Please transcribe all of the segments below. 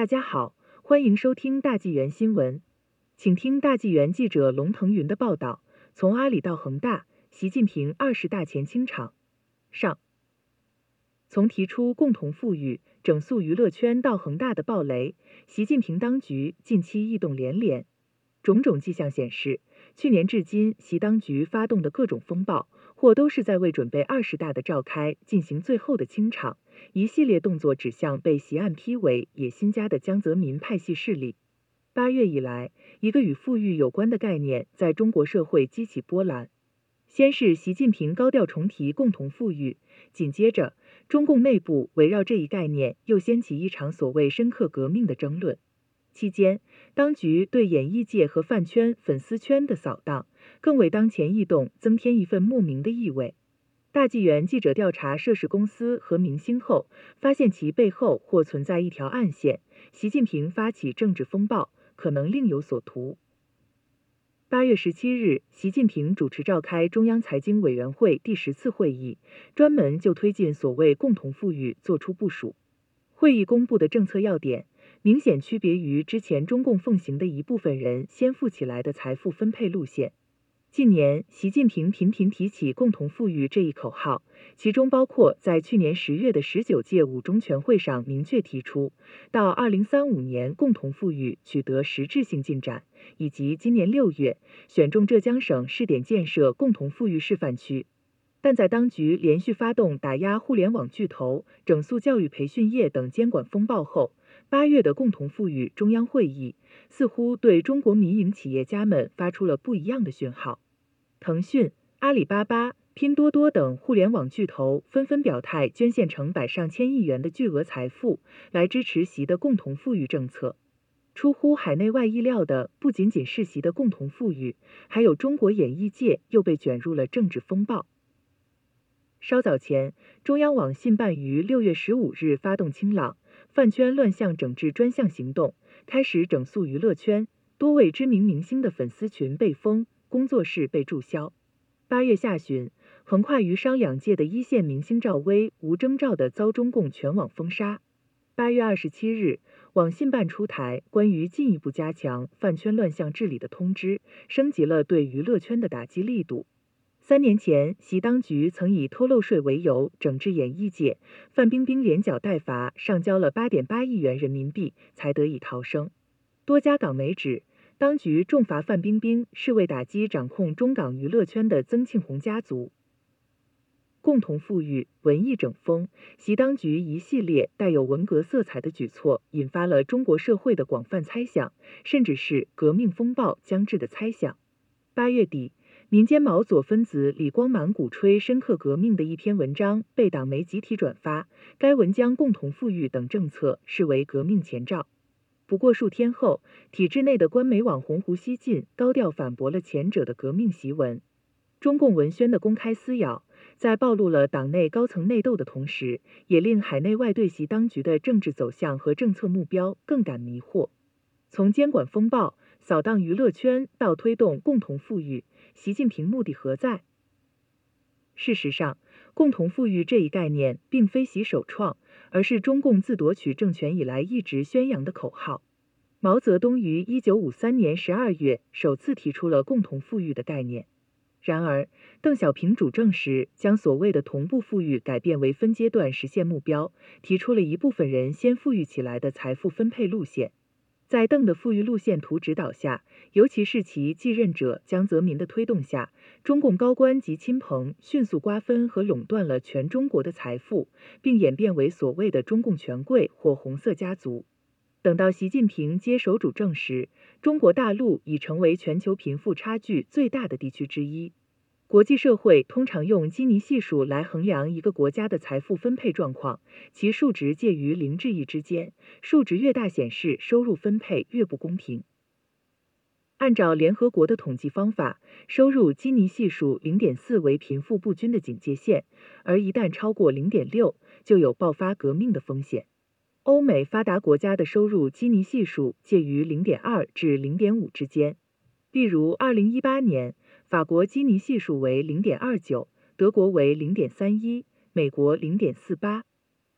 大家好，欢迎收听大纪元新闻，请听大纪元记者龙腾云的报道。从阿里到恒大，习近平20大前清场。上，从提出共同富裕、整肃娱乐圈到恒大的暴雷，习近平当局近期异动连连。种种迹象显示，去年至今，习当局发动的各种风暴，或都是在为准备20大的召开进行最后的清场。一系列动作指向被习案批为野心家的江泽民派系势力。8月以来，一个与富裕有关的概念在中国社会激起波澜。先是习近平高调重提共同富裕，紧接着，中共内部围绕这一概念又掀起一场所谓深刻革命的争论。期间，当局对演艺界和饭圈、粉丝圈的扫荡，更为当前异动增添一份莫名的意味。大纪元记者调查涉事公司和明星后，发现其背后或存在一条暗线，习近平发起政治风暴，可能另有所图。8月17日，习近平主持召开中央财经委员会第10次会议，专门就推进所谓共同富裕作出部署。会议公布的政策要点，明显区别于之前中共奉行的一部分人先富起来的财富分配路线。近年，习近平频频提起共同富裕这一口号，其中包括在去年10月的19届五中全会上明确提出，到2035年共同富裕取得实质性进展，以及今年6月选中浙江省试点建设共同富裕示范区。但在当局连续发动打压互联网巨头、整肃教育培训业等监管风暴后，8月的共同富裕中央会议似乎对中国民营企业家们发出了不一样的讯号。腾讯、阿里巴巴、拼多多等互联网巨头纷纷表态捐献成百上千亿元的巨额财富，来支持习的共同富裕政策。出乎海内外意料的，不仅仅是习的共同富裕，还有中国演艺界又被卷入了政治风暴。稍早前，中央网信办于6月15日发动清朗饭圈乱象整治专项行动，开始整肃娱乐圈，多位知名明星的粉丝群被封，工作室被注销。8月下旬，横跨娱商两界的一线明星赵薇无征兆地遭中共全网封杀。8月27日，网信办出台关于进一步加强饭圈乱象治理的通知，升级了对娱乐圈的打击力度。3年前，习当局曾以偷漏税为由整治演艺界，范冰冰连缴带罚，上交了8.8亿元人民币，才得以逃生。多家港媒指，当局重罚范冰冰是为打击掌控中港娱乐圈的曾庆红家族。共同富裕、文艺整风，习当局一系列带有文革色彩的举措，引发了中国社会的广泛猜想，甚至是革命风暴将至的猜想。8月底，民间毛左分子李光满鼓吹深刻革命的一篇文章被党媒集体转发，该文将共同富裕等政策视为革命前兆。不过数天后，体制内的官媒网红胡锡进高调反驳了前者的革命檄文。中共文宣的公开撕咬，在暴露了党内高层内斗的同时，也令海内外对习当局的政治走向和政策目标更感迷惑。从监管风暴、扫荡娱乐圈到推动共同富裕，习近平目的何在？事实上，共同富裕这一概念并非习首创，而是中共自夺取政权以来一直宣扬的口号。毛泽东于1953年12月首次提出了共同富裕的概念。然而，邓小平主政时将所谓的同步富裕改变为分阶段实现目标，提出了一部分人先富裕起来的财富分配路线。在邓的富裕路线图指导下，尤其是其继任者江泽民的推动下，中共高官及亲朋迅速瓜分和垄断了全中国的财富，并演变为所谓的中共权贵或红色家族。等到习近平接手主政时，中国大陆已成为全球贫富差距最大的地区之一。国际社会通常用基尼系数来衡量一个国家的财富分配状况，其数值介于0至1之间，数值越大显示收入分配越不公平。按照联合国的统计方法，收入基尼系数0.4为贫富不均的警戒线，而一旦超过0.6，就有爆发革命的风险。欧美发达国家的收入基尼系数介于0.2至0.5之间，例如2018年，法国基尼系数为0.29，德国为0.31，美国0.48。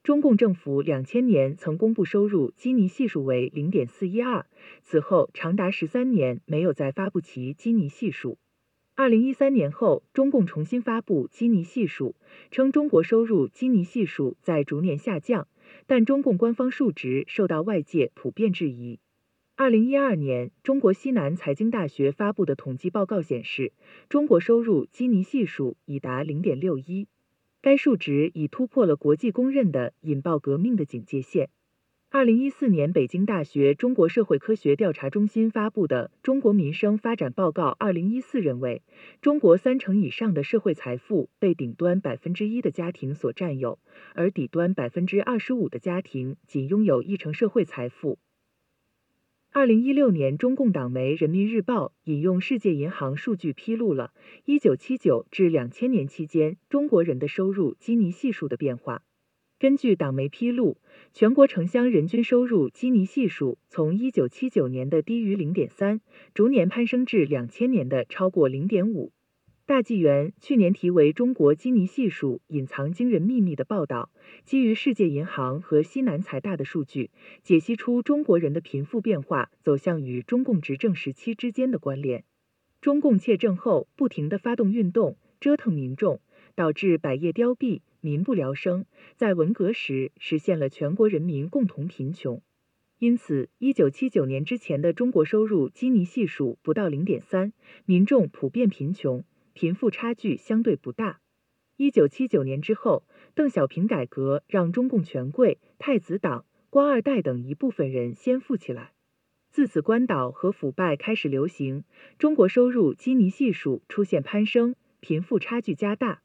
中共政府2000年曾公布收入基尼系数为0.412，此后长达13年没有再发布其基尼系数。2013年后，中共重新发布基尼系数，称中国收入基尼系数在逐年下降，但中共官方数值受到外界普遍质疑。2012年，中国西南财经大学发布的统计报告显示，中国收入基尼系数已达0.61，该数值已突破了国际公认的引爆革命的警戒线。2014年，北京大学中国社会科学调查中心发布的《中国民生发展报告2014》认为，中国30%以上的社会财富被顶端1%的家庭所占有，而底端25%的家庭仅拥有1成社会财富。2016年，中共党媒《人民日报》引用世界银行数据披露了1979至2000年期间中国人的收入基尼系数的变化。根据党媒披露，全国城乡人均收入基尼系数从1979年的低于0.3，逐年攀升至2000年的超过0.5。大纪元去年题为《中国基尼系数隐藏惊人秘密》的报道，基于世界银行和西南财大的数据，解析出中国人的贫富变化走向与中共执政时期之间的关联。中共窃政后，不停地发动运动，折腾民众，导致百业凋敝，民不聊生，在文革时实现了全国人民共同贫穷。因此，1979年之前的中国收入基尼系数不到0.3，民众普遍贫穷，贫富差距相对不大。1979年之后，邓小平改革让中共权贵、太子党、官二代等一部分人先富起来。自此，官倒和腐败开始流行，中国收入基尼系数出现攀升，贫富差距加大。